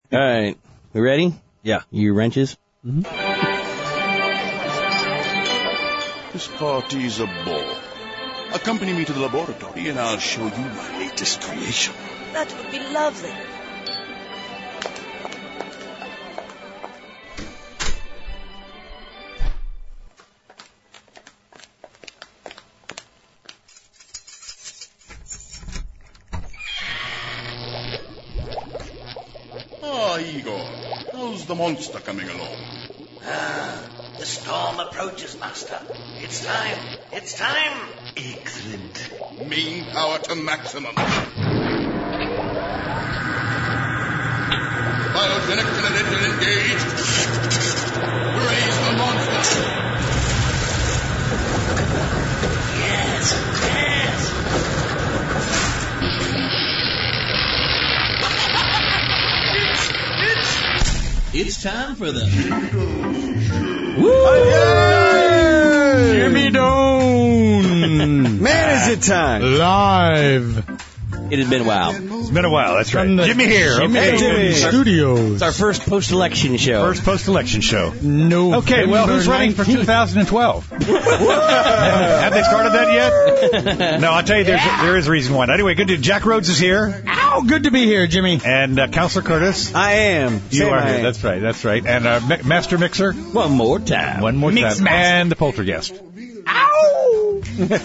All right. We ready? Yeah. You wrenches? Mm-hmm. This party's a bore. Accompany me to the laboratory and I'll show you my latest creation. That would be lovely. Ah, Igor, how's the monster coming along? The storm approaches, Master. It's time. It's time. Excellent. Main power to maximum. Biogenic generator engaged. Raise the monster. Yes. It's time for the Jimmy Doan. Man, is it time? Live. It has been a while. It's been a while, that's right. Jimmy here. Jimmy Jimmy Studios. It's our first post-election show. First post-election show. No. Okay, well, who's running for 2012? Have they started that yet? No, I'll tell you, there is a reason why. Anyway, good to Jack Rhodes is here. Ow, good to be here, Jimmy. And Counselor Curtis. I am. You are here. That's right. And Master Mixer. One more time. One more Mix time. master. And the Poltergeist. Ow!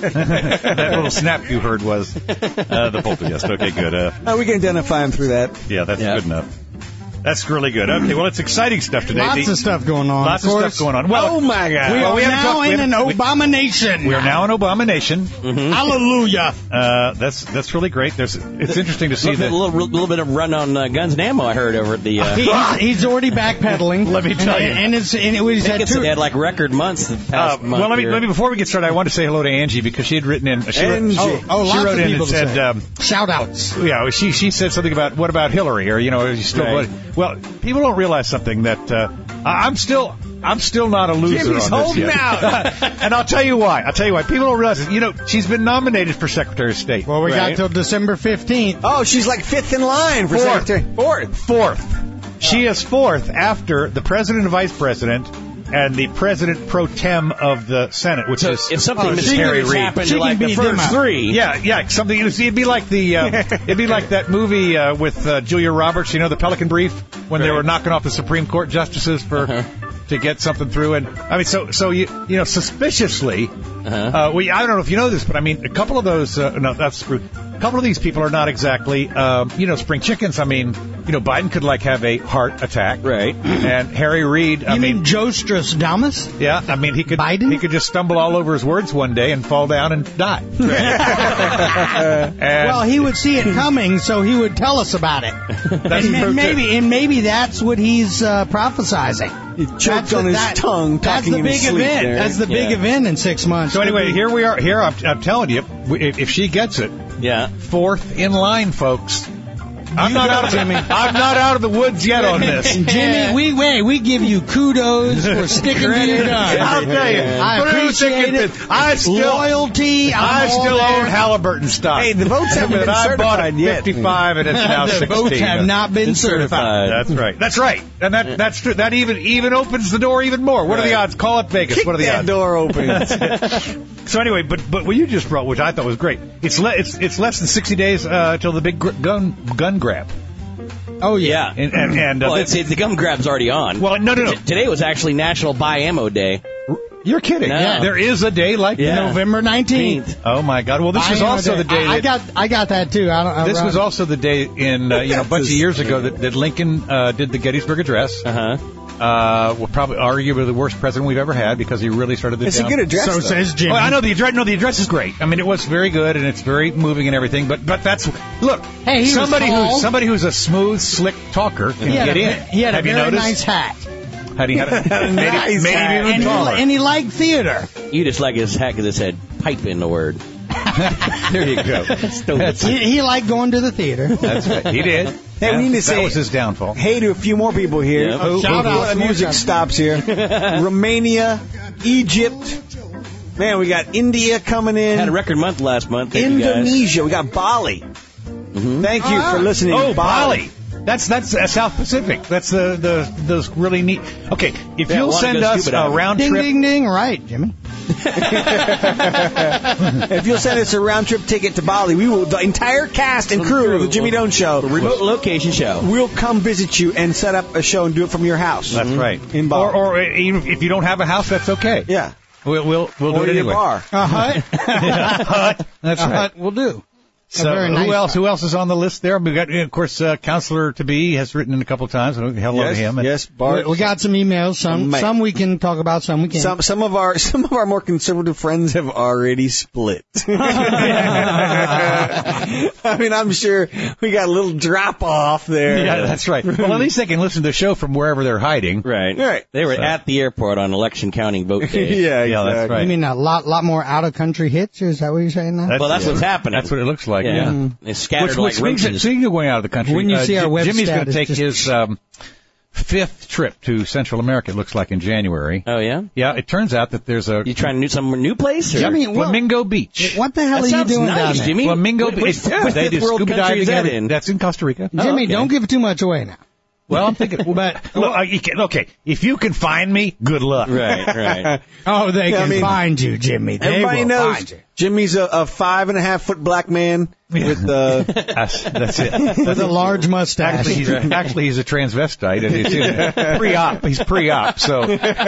That little snap you heard was the Poltergeist. Okay, good. We can identify him through that. Yeah, that's good enough. That's really good. Okay, well, it's exciting stuff today. Lots of stuff going on. Lots of stuff going on. Well, Oh, my God. We well, are we haven't now talked- we in an haven't- we- abomination. we are now in Abomination. Hallelujah. That's really great. It's interesting to see A that. little bit of run on Guns and Ammo I heard over at the... He's already backpedaling. Let me tell you. And it was I think it's had like record months the past month. Well, let here. me before we get started, I want to say hello to Angie because she had written in. She Angie. wrote, Oh, she lots wrote of in people and to said, Shout outs. yeah, she said something about what about Hillary, or is he still? Right. Well, people don't realize something that I'm still not a loser Jimmy's on this holding yet. out. And I'll tell you why. People don't realize it. She's been nominated for Secretary of State. Well, we Right. got till December 15th. Oh, she's like fifth in line for Fourth. secretary. Fourth. She is fourth after the president and vice president and the president pro tem of the Senate, which So is if something Harry mysterious Reid. happened She to like can the beat them first up. three... Yeah, something. It'd be like that movie with Julia Roberts. The Pelican Brief, when they Right. were knocking off the Supreme Court justices to get something through. And I mean, so suspiciously, I don't know if you know this, but I mean, a couple of those. No, that's true. A couple of these people are not exactly, spring chickens. I mean, Biden could have a heart attack, Right. And Harry Reid. You mean Joe Strauss-Damas? Yeah, I mean, he could Biden? He could just stumble all over his words one day and fall down and die. Well, he would see it coming, so he would tell us about it. That's and true, maybe that's what he's prophesizing. He choked on his tongue That's talking the in big his sleep event. there. That's the big Yeah. event in 6 months. So anyway, here we are. Here I'm telling you, if she gets it, Yeah. fourth in line, folks. I'm not got out, it, Jimmy. I'm not out of the woods yet on this. Jimmy, we give you kudos for sticking to your guns. I'll tell you. I But appreciate it. I still Loyalty. I I'm all still there. own Halliburton stock. Hey, the votes haven't been I bought certified at yet. 55 and it's now The 16. votes have not been certified. That's right. And that's true. That even opens the door even more. What are the Right. odds? Call it Vegas. Kick What are the that odds? door open. So anyway, but what you just brought, which I thought was great, it's less than 60 days till the big gun grab. Oh, yeah. And Well, the gum grab's already on. Well, no. Today was actually National Buy Ammo Day. You're kidding. No. Yeah. There is a day like Yeah. that. November 19th. Oh my God! Well, this was also the day. I got that too. This was also the day in a bunch of years ago that Lincoln did the Gettysburg Address. Well, probably arguably the worst president we've ever had because he really started the. It's a good address. So though. says Jimmy. Oh, I know the address. No, the address is great. I mean, it was very good and it's very moving and everything. But that's look. Hey, he was tall. somebody who's a smooth, slick talker can get in. He had Have a you very noticed? nice hat. Had he had a Nice made hat. him even And taller. he liked theater. You just like his hat because it said pipe in the word. There you go. He liked going to the theater. That's right. He did. Hey, we need to that say was his downfall. hey to a few more people here. Yeah. Shout out. Before the music stops here. Romania, Egypt. Man, we got India coming in. Had a record month last month. Thank you guys. Indonesia. We got Bali. Thank you for listening. Oh, Bali. That's South Pacific. That's those really neat. Okay, if you'll send us a round Ding, trip. ding, ding. Right, Jimmy. If you'll send us a round trip ticket to Bali, the entire cast and crew of the Jimmy Doan Show, remote location show, we'll come visit you and set up a show and do it from your house. That's right. In Bali. Or even if you don't have a house, that's okay. Yeah. We'll do it anyway. Bar. A hut. Hut. That's A right. hut will do. So who else is on the list there? We got, of course, Counselor to be has written in a couple of times. Hello to him. Yes, Bart. We got some emails. Some we can talk about. Some we can't. Some of our more conservative friends have already split. I mean, I'm sure we got a little drop off there. Yeah, that's right. Well, at least they can listen to the show from wherever they're hiding. Right. They were at the airport on election counting vote day. Yeah, that's right. You mean a lot more out of country hits? Is that what you're saying now? That's what's happening. That's what it looks like. Yeah. They scattered like roaches. Speaking of going out of the country, When you see our website, Jimmy's going to take his fifth trip to Central America, it looks like, in January. Oh, yeah? Yeah, it turns out that there's a... You trying some new place? Or? Jimmy, Flamingo Beach. What the hell That are you doing nice, down there? Jimmy. Flamingo Beach. They do scuba diving in. That's in Costa Rica. Jimmy, don't give too much away now. Well, I'm thinking, but look, okay, if you can find me, good luck. Right. Oh, they can find you, Jimmy. They Everybody will knows find you. Jimmy's a 5.5-foot black man with That's it. With a large mustache. Actually, he's a transvestite, and he's pre-op. He's pre-op, so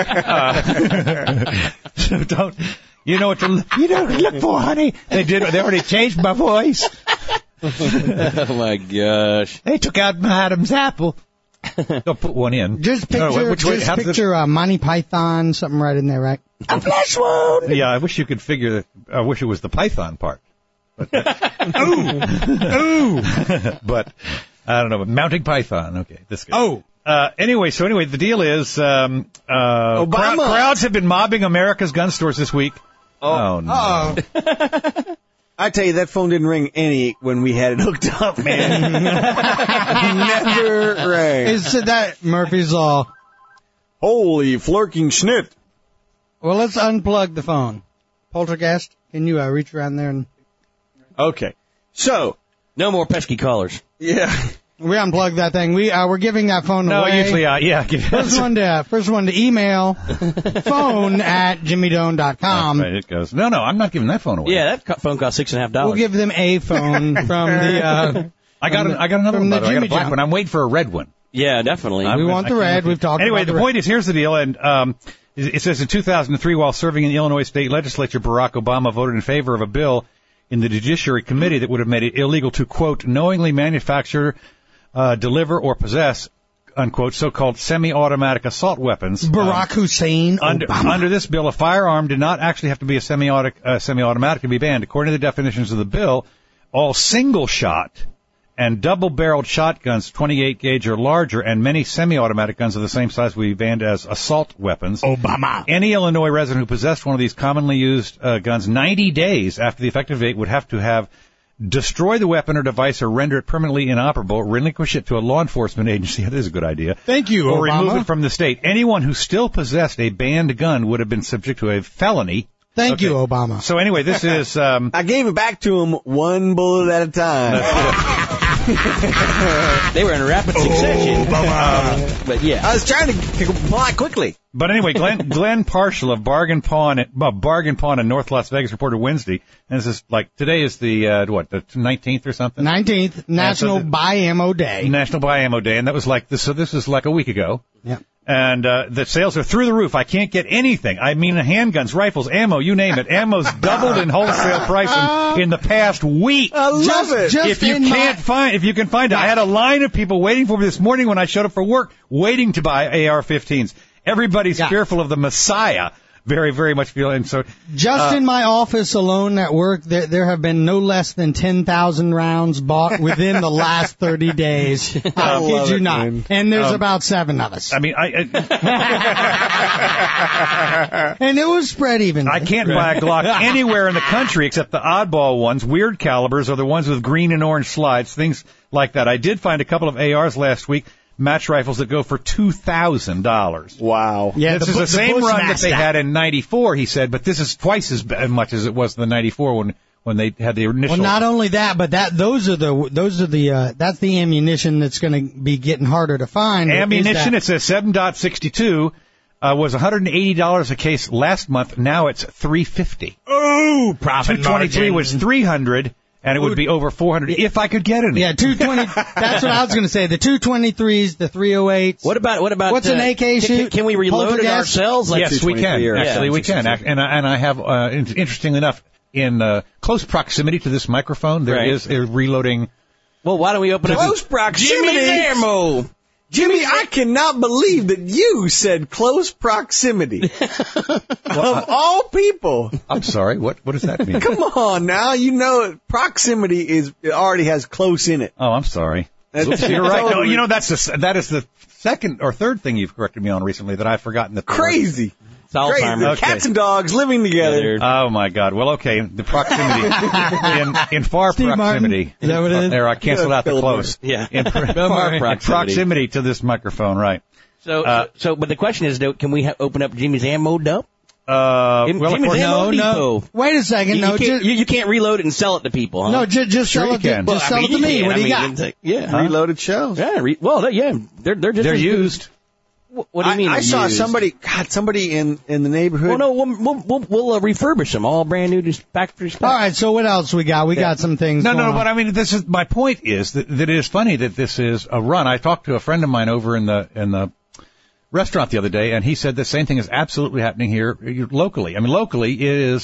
don't. You know what to look for, honey. They already changed my voice. Oh my gosh! They took out my Adam's apple. Don't put one in. Just picture Monty Python, something right in there, right? A flesh wound. Yeah, I wish you could figure that. I wish it was the Python part. But ooh. But I don't know. But mounting Python. Okay, this guy. Anyway, the deal is crowds have been mobbing America's gun stores this week. Oh no. I tell you, that phone didn't ring any when we had it hooked up, man. Never rang. It's that Murphy's Law. Holy flirking schnit. Well, let's unplug the phone. Poltergeist, can you reach around there and... Okay. So. No more pesky callers. Yeah. We unplugged that thing. We're giving that phone away. No, usually, yeah. First one to email phone@jimmydoan.com. Right, it goes. No, I'm not giving that phone away. Yeah, that phone cost $6.50. We'll give them a phone from the. I got another one. I got a black one. I'm waiting for a red one. Yeah, definitely. We want the red. We've talked anyway, about the point is, here's the deal, and it says in 2003, while serving in the Illinois state legislature, Barack Obama voted in favor of a bill in the Judiciary Committee that would have made it illegal to, quote, knowingly manufacture, deliver, or possess, unquote, so-called semi-automatic assault weapons. Barack Hussein Obama. Under this bill, a firearm did not actually have to be a semi-automatic to be banned. According to the definitions of the bill, all single-shot and double-barreled shotguns, 28 gauge or larger, and many semi-automatic guns of the same size will be banned as assault weapons. Obama. Any Illinois resident who possessed one of these commonly used guns 90 days after the effective date would have to have destroy the weapon or device or render it permanently inoperable, relinquish it to a law enforcement agency. That is a good idea. Thank you, or Obama. remove it from the state. Anyone who still possessed a banned gun would have been subject to a felony. Thank you, Obama. So anyway, this is... I gave it back to him one bullet at a time. They were in rapid succession. But yeah. I was trying to comply quickly. But anyway, Glenn Parshall of Bargain Pawn in North Las Vegas reported Wednesday, and this is like, today is the 19th or something? 19th, National Buy Ammo Day. National Buy Ammo Day, and that was like, this is like a week ago. Yeah. And the sales are through the roof. I can't get anything. I mean, handguns, rifles, ammo, you name it. Ammo's doubled in wholesale price in the past week. I love it. If you can find it. I had a line of people waiting for me this morning when I showed up for work, waiting to buy AR-15s. Everybody's fearful of the Messiah. Very, very much feeling so. Just in my office alone at work, there have been no less than 10,000 rounds bought within the last 30 days. I kid you not. Man. And there's about 7 of us. I mean, and it was spread even. I can't buy a Glock anywhere in the country except the oddball ones, weird calibers, or the ones with green and orange slides, things like that. I did find a couple of ARs last week. Match rifles that go for $2,000. Wow. Yeah, this is the same run that they had in '94, he said, but this is twice as much as it was in the '94 when they had the initial. Well, not only that, but that's the ammunition that's going to be getting harder to find. Ammunition, it says 7.62 was $180 a case last month. Now it's $350. Oh, profit 223 margin. was $300, and it would be over $400 if I could get any. Yeah, 220. That's what I was going to say. The 223s, the 308s. What about what's an AK shoot? Can we reload it ourselves? Like Yes, we can. Actually, we can. 223. And I have, interestingly enough, in close proximity to this microphone, there is a reloading. Well, why don't we open Close up proximity. Jimmy's ammo? Jimmy, I cannot believe that you said close proximity. Of all people. I'm sorry. What does that mean? Come on now. You know proximity it already has close in it. Oh, I'm sorry. That's You're right. No, totally you know, that is the second or third thing you've corrected me on recently that I've forgotten. crazy. It's Alzheimer's. Crazy. Cats and dogs living together. Oh my God! Well, okay, the proximity in far Steve proximity. Martin? Is that what it is? There, I canceled out the close. Yeah. In far proximity to this microphone, right? So, but the question is, though, can we open up Jimmy's ammo dump? Well, of Jimmy's course, ammo depot. Wait a second. You can't reload it and sell it to people, huh? No, just Sure sell you it. can. Just sell it to me. What do you got? Yeah. Reloaded shells. Yeah. They're just they're as good. used. What do you mean? I they're saw used? somebody in the neighborhood. Well, no, we'll refurbish them all brand new, just factory spec. All right. So what else we got? We got some things. No, going on. but I mean, this is my point is that it is funny that this is a run. I talked to a friend of mine over in the restaurant the other day, and he said the same thing is absolutely happening here locally. I mean, locally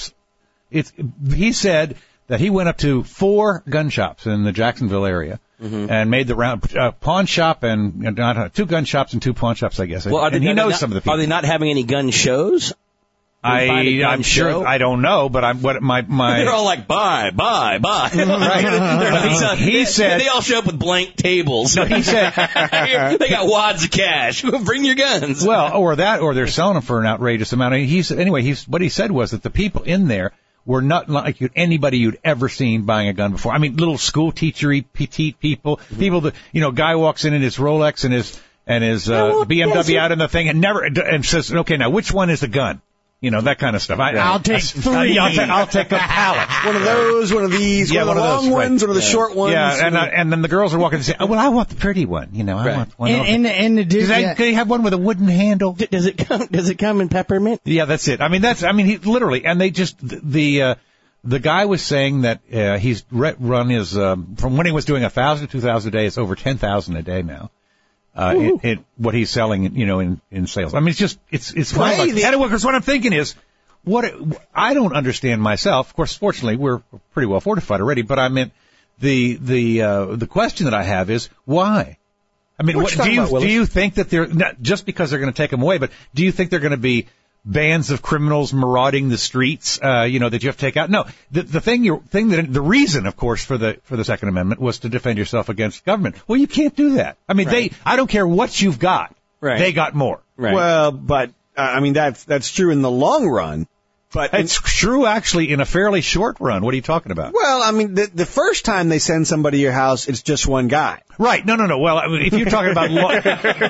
he said that he went up to 4 gun shops in the Jacksonville area and made the round, pawn shop and 2 gun shops and 2 pawn shops, I guess. Well, and he knows some of the people. Are they not having any gun shows? I'm sure. I don't know, but They're all like, buy. Right. He said they all show up with blank tables. No, he said they got wads of cash. Bring your guns. Well, or they're selling them for an outrageous amount. What he said was that the people in there were not like anybody you'd ever seen buying a gun before. I mean, little school teachery, petite people that guy walks in his Rolex and his BMW out in the thing and says, okay, now which one is the gun? That kind of stuff. I'll take 3. I'll take a pallet. One of those, one of these, one of the long ones, one of the short ones. Yeah, and then the girls are walking and say, oh, well, I want the pretty one. I want one. And the dude, Can they have one with a wooden handle? Does it come in peppermint? Yeah, that's it. He literally, and they just, the guy was saying that, he's run his, from when he was doing 1,000 to 2,000 a day, it's over 10,000 a day now. What he's selling, in sales. I mean, it's crazy. And what I'm thinking is, I don't understand myself. Of course, fortunately, we're pretty well fortified already, but I meant the question that I have is why? I mean, do you think that they're, not just because they're going to take them away, but do you think they're going to be bands of criminals marauding the streets, that you have to take out? No, the reason, of course, for the Second Amendment was to defend yourself against government. Well, you can't do that. I mean, I don't care what you've got. Right. They got more. Right. Well, but, that's true in the long run. But it's true, actually, in a fairly short run. What are you talking about? Well, I mean, the first time they send somebody to your house, it's just one guy. Right. No. Well, if you're talking about right.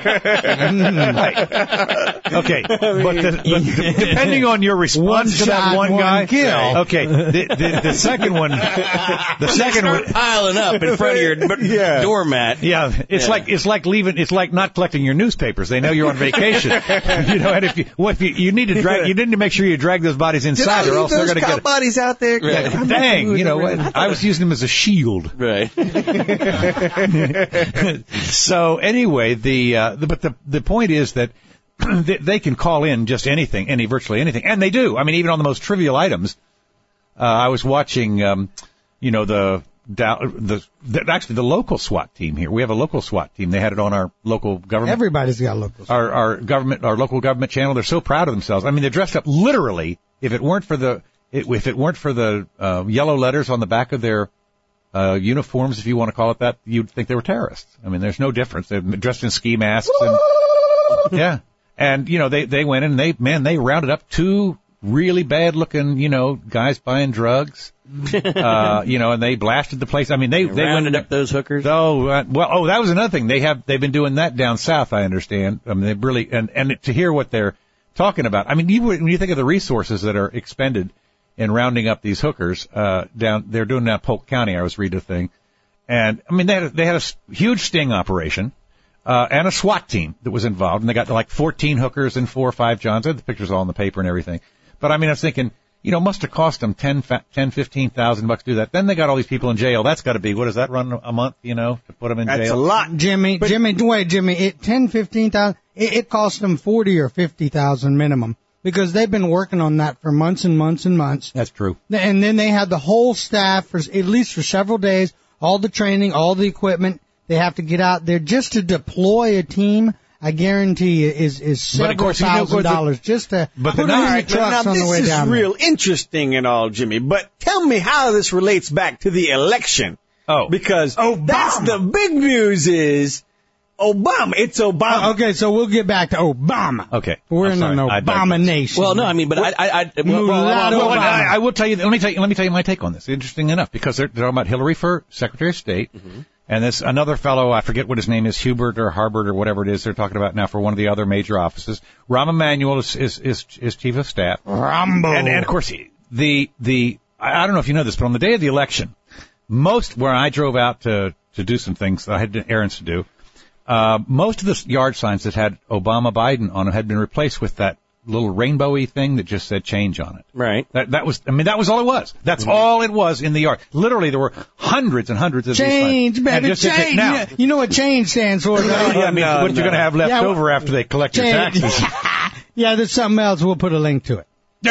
Okay. But depending on your response to that one guy, kill. Okay. The second one, piling up in front of your doormat. Yeah. It's like not collecting your newspapers. They know you're on vacation. And if you need to make sure you drag those bodies inside, or else they're going to get bodies out there. Right. Dang. I was using them as a shield. Right. So anyway, the point is that they can call in just virtually anything, and they do. I mean, even on the most trivial items. I was watching, the local SWAT team here. We have a local SWAT team. They had it on our local government. Everybody's got local. Our local government channel. They're so proud of themselves. I mean, they're dressed up literally. If it weren't for the yellow letters on the back of their uniforms, if you want to call it that, you'd think they were terrorists. I mean, there's no difference. They're dressed in ski masks. Yeah. And, they went in and they rounded up 2 really bad looking, guys buying drugs. And they blasted the place. I mean, they rounded up those hookers. Oh, that was another thing. They've been doing that down south, I understand. I mean, they really, and to hear what they're talking about. I mean, when you think of the resources that are expended in rounding up these hookers down. They're doing that Polk County. I was reading a thing, and I mean they had a huge sting operation and a SWAT team that was involved, and they got like 14 hookers and 4 or 5 Johns. I had the pictures all in the paper and everything. But I mean, I was thinking, you know, must have cost them $15,000 to do that. Then they got all these people in jail. That's got to be, what does that run a month, you know, to put them in jail? That's a lot, Jimmy. Jimmy, 15,000. It cost them 40 or 50,000 minimum because they've been working on that for months and months and months. That's true. And then they had the whole staff for at least for several days, all the training, all the equipment. They have to get out there just to deploy a team. I guarantee you is several $1,000 just to put them in the trucks on the way down. This is real interesting and all, Jimmy, but tell me how this relates back to the election. Oh. Because that's the big news is Obama. It's Obama. Okay, so we'll get back to Obama. Okay. We're in an Obama nation. Well, no, I mean, but I will tell you, let me tell you my take on this. Interesting enough, because they're talking about Hillary for Secretary of State. Mm-hmm. And this another fellow, I forget what his name is, Hubert or Harbert or whatever it is, they're talking about now for one of the other major offices. Rahm Emanuel is chief of staff. Rambo. And of course, I don't know if you know this, but on the day of the election, where I drove out to do some things, I had errands to do, most of the yard signs that had Obama Biden on them had been replaced with that little rainbowy thing that just said change on it. Right. That was all it was. That's all it was in the yard. Literally, there were hundreds and hundreds of change, these baby, change. Now, you know what change stands for? What you're going to have left over after they collect your taxes. Yeah, there's something else. We'll put a link to it.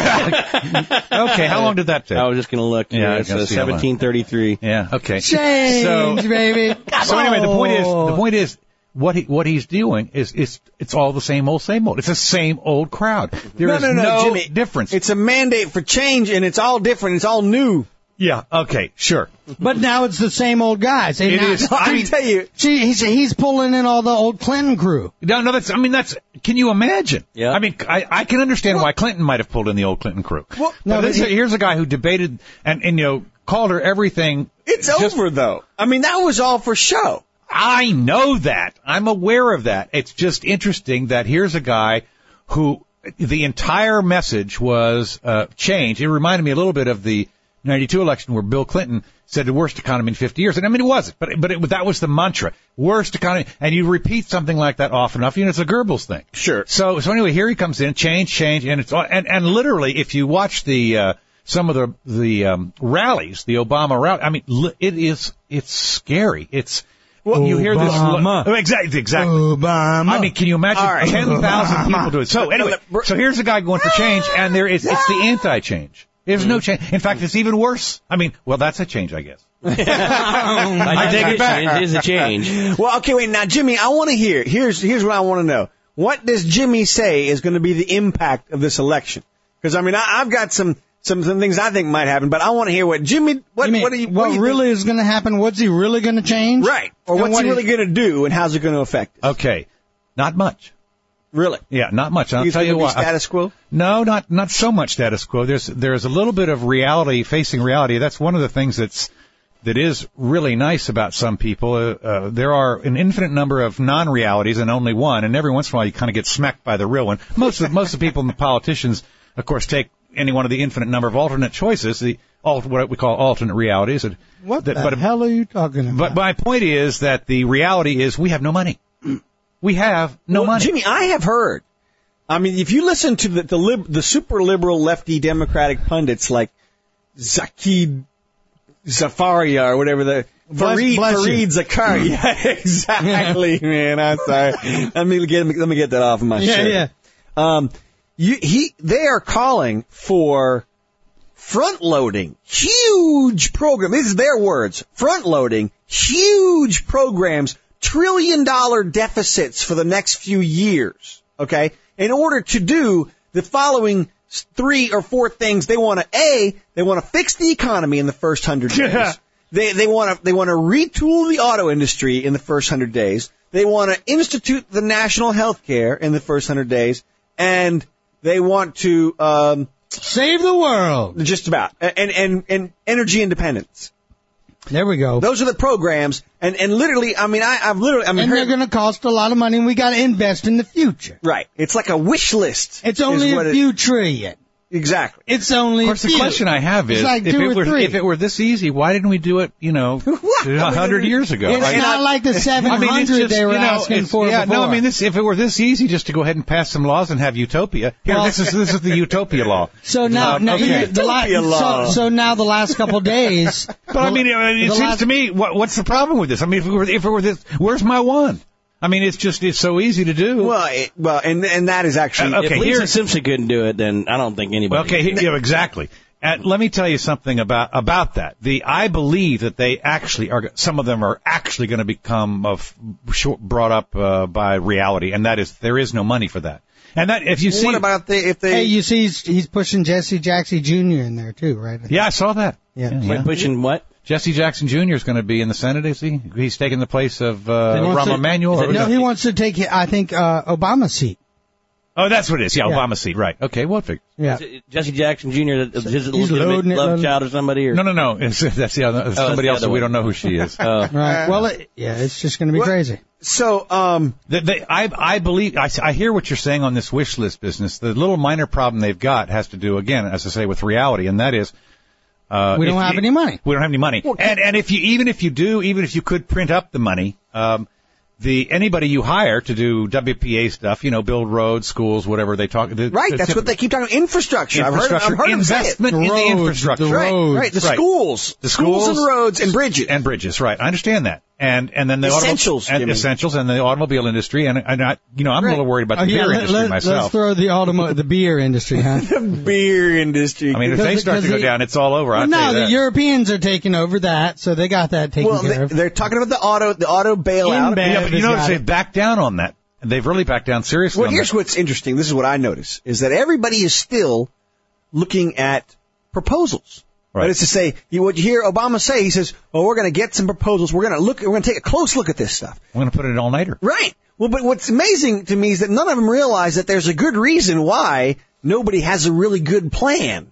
Okay, how long did that take? I was just going to look. Yeah, it's 1733. Yeah, okay. Change, baby. So anyway, the point is. What he's doing is it's all the same old. It's the same old crowd. There is no Jimmy, difference. It's a mandate for change, and it's all different. It's all new. Yeah. Okay. Sure. But now it's the same old guys. It is. I tell you, he's pulling in all the old Clinton crew. No. That's. Can you imagine? Yeah. I mean, I can understand why Clinton might have pulled in the old Clinton crew. Here's a guy who debated and called her everything. It's over though. I mean, that was all for show. I know that. I'm aware of that. It's just interesting that here's a guy who the entire message was change. It reminded me a little bit of the 92 election where Bill Clinton said the worst economy in 50 years. And I mean, it wasn't, but that was the mantra. Worst economy. And you repeat something like that often enough, it's a Goebbels thing. Sure. So anyway, here he comes in, change, and it's all, and literally, if you watch some of the rallies, the Obama rally, I mean, it's scary. Well, you hear this. Exactly. Obama. I mean, can you imagine 10,000 people do it? So anyway, so here's a guy going for change, and it's the anti-change. There's no change. In fact, it's even worse. I mean, well, that's a change, I guess. I take it back. It is a change. Well, okay, wait. Now, Jimmy, I want to hear. Here's what I want to know. What does Jimmy say is going to be the impact of this election? Because, I mean, I've got some things I think might happen, but I want to hear what Jimmy, what really is going to happen? What's he really going to change? Right. Or what's he really going to do, and how's it going to affect us? Okay. Not much. Really? Yeah, not much. I'll tell you what. Status quo? No, not so much status quo. There's a little bit of reality, facing reality. That's one of the things that is really nice about some people. There are an infinite number of non-realities and only one, and every once in a while you kind of get smacked by the real one. Most of the people and the politicians, of course, take any one of the infinite number of alternate choices, what we call alternate realities. What the hell are you talking about? But my point is that the reality is we have no money. We have no money. Jimmy, I have heard. I mean, if you listen to the super liberal lefty Democratic pundits like Zaki Zafaria or whatever Fareed Zakaria. Yeah, exactly, man. I'm sorry. Let me get that off of my shirt. Yeah. They are calling for front-loading huge program. These are their words. Front-loading huge programs, $1 trillion deficits for the next few years. Okay, in order to do the following 3 or 4 things, they want to fix the economy in the first 100 days. They want to retool the auto industry in the first 100 days. They want to institute the national health care in the first 100 days, and they want to save the world. Just about. And energy independence. There we go. Those are the programs, and literally, I mean, and they're going to cost a lot of money, and we got to invest in the future. Right. It's like a wish list. It's only a few trillion. Exactly. It's only. Of course, the question I have is, like if it were this easy, why didn't we do it, 100 years ago? It's not like the 700 they were asking for before. No, I mean, if it were this easy just to go ahead and pass some laws and have utopia, this is the utopia law. So now, so now the last couple days. But I mean, it seems to me, what's the problem with this? I mean, if it were this, where's my one? I mean, it's so easy to do. Well, and that is actually if Lisa Simpson couldn't do it, then I don't think anybody. Okay, exactly. Let me tell you something about that. I believe that they actually are. Some of them are actually going to become brought up by reality, and that is there is no money for that. And that if you see, what about Hey, you see, he's pushing Jesse Jackson Jr. in there too, right? Yeah, I saw that. Yeah. Pushing what? Jesse Jackson Jr. is going to be in the Senate, is he? He's taking the place of Rahm Emanuel? No, he wants to take, I think, Obama's seat. Oh, that's what it is. Yeah, Obama's seat, right. Okay, we'll figure. Yeah. Jesse Jackson Jr., his legitimate love child or somebody? Or? No. That's somebody else that we don't know who she is. Right. Well, it's just going to be crazy. So, I believe, I hear what you're saying on this wish list business. The little minor problem they've got has to do, again, as I say, with reality, and that is, we don't have any money. We don't have any money. And if you could print up the money, anybody you hire to do WPA stuff, build roads, schools, whatever they talk. Right, that's what they keep talking about. Infrastructure. I've heard investment in the infrastructure. Right. The schools and roads and bridges. Right. I understand that. And then the essentials and the automobile industry, and I'm a little worried about the beer industry myself. Let's throw the beer industry, huh? The beer industry. I mean, if they start to go down, it's all over. The Europeans are taking over that, so they got that taken care of. They're talking about the auto bailout. But they've backed down on that. They've really backed down seriously. Well, here's what's interesting. This is what I notice is that everybody is still looking at proposals. Right. That is to say, what you hear Obama say, he says, we're going to get some proposals. We're going to take a close look at this stuff. We're going to put it in all-nighter. Right. Well, but what's amazing to me is that none of them realize that there's a good reason why nobody has a really good plan.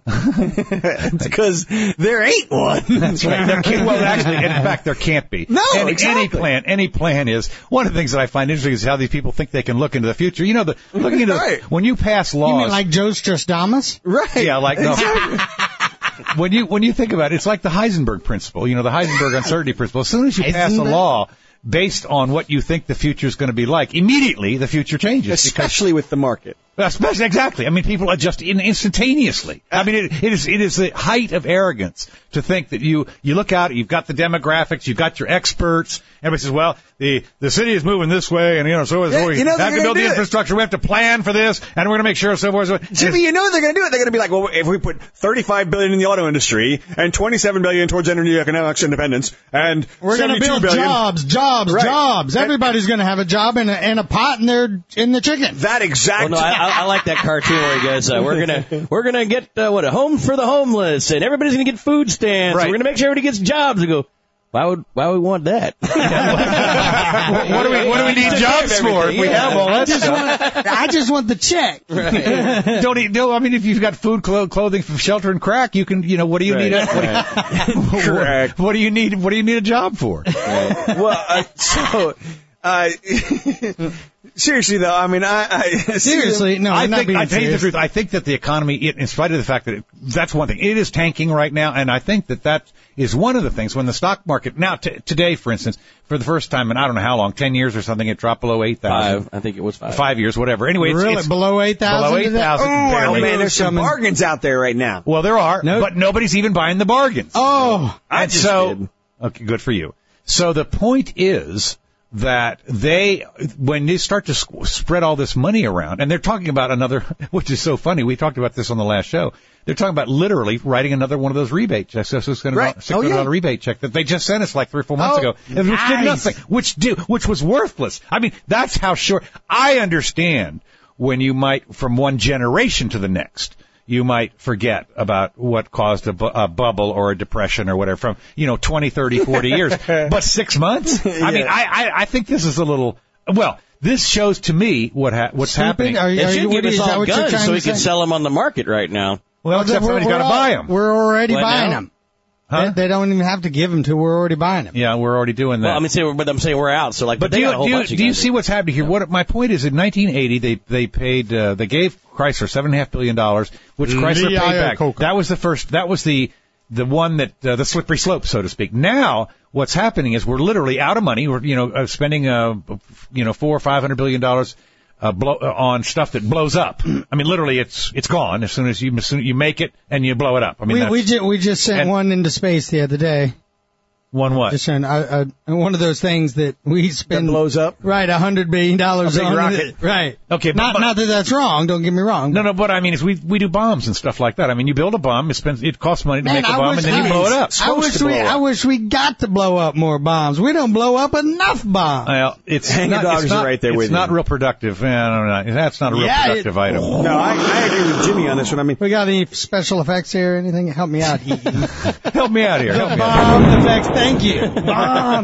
Because there ain't one. That's right. Actually, in fact, there can't be. No, exactly. Any plan is, one of the things that I find interesting is how these people think they can look into the future. Looking into when you pass laws. You mean like Joe Stradamus? Right. Yeah, no. When you think about it, it's like the Heisenberg principle, the Heisenberg uncertainty principle. As soon as you pass a law based on what you think the future is going to be like, immediately the future changes. Especially with the market. Exactly. I mean, people adjust instantaneously. I mean, it is the height of arrogance to think that you look out, you've got the demographics, you've got your experts. Everybody says, well, the city is moving this way, and so we have to build the infrastructure. We have to plan for this, and we're going to make sure so forth. Jimmy, they're going to do it. They're going to be like, well, if we put $35 billion in the auto industry and $27 billion towards energy economics independence, and we're going to build jobs. Everybody's going to have a job and a pot in the chicken. That exact. Well, no, I like that cartoon where he goes, we're gonna get a home for the homeless, and everybody's gonna get food stamps. Right. We're gonna make sure everybody gets jobs. And go, why would we want that? What do we need jobs for? We have all that stuff. I just want the check. Right. I mean, if you've got food, clothing, shelter, and crack, you can. What do you need? Correct. What do you need? What do you need a job for? Right. Well, seriously though, I mean, seriously, no, I tell you the truth. I think that the economy, in spite of the fact that that's one thing, it is tanking right now, and I think that is one of the things when the stock market now today, for instance, for the first time in I don't know how long, 10 years or something, it dropped below 8,000. I think it was 5. 5 years, whatever. Anyway, it's below 8,000. Below 8,000. Oh man, there's some bargains out there right now. Well, there are, but nobody's even buying the bargains. Oh, I just did. Okay, good for you. So the point is that when they start to spread all this money around, and they're talking about another, which is so funny, we talked about this on the last show, they're talking about literally writing another one of those rebate checks. So it's going to be a $600 rebate check that they just sent us like 3 or 4 months ago. Nice. Which did nothing, which was worthless. I mean, that's how short. I understand when you might, from one generation to the next, you might forget about what caused a bubble or a depression or whatever from, 20, 30, 40 years. But 6 months? I mean, I think this is a little, well, this shows to me what's happening. It should give us all guns so we can sell them on the market right now. Well, except somebody's got to buy them. We're already buying them. Huh? They don't even have to give them to. We're already buying them. Yeah, we're already doing that. Well, I'm saying we're out. So like, but do they got a whole bunch of you guys. see what's happening here? What my point is, in 1980, they gave Chrysler $7.5 billion, which Chrysler paid back. Coca. That was the first. That was the one that the slippery slope, so to speak. Now, what's happening is we're literally out of money. We're spending $400 or $500 billion on stuff that blows up. I mean, literally, it's gone as soon as you make it and you blow it up. I mean, we just sent one into space the other day. One what? Just one of those things that we spend. That blows up? Right, $100 billion on rocket. Right. Okay, not that that's wrong. Don't get me wrong. No, but I mean, we do bombs and stuff like that. I mean, you build a bomb, it costs money to make a bomb, and then you blow it up. I wish we got to blow up more bombs. We don't blow up enough bombs. Well, it's Hang not, dogs it's not, right there it's with not you. real productive. I don't know. That's not a real productive item. No, I agree with Jimmy on this one. I mean, We got any special effects here? Anything? Help me out, Heaton. Help me out here. The bomb effects. Thank you. Bomb.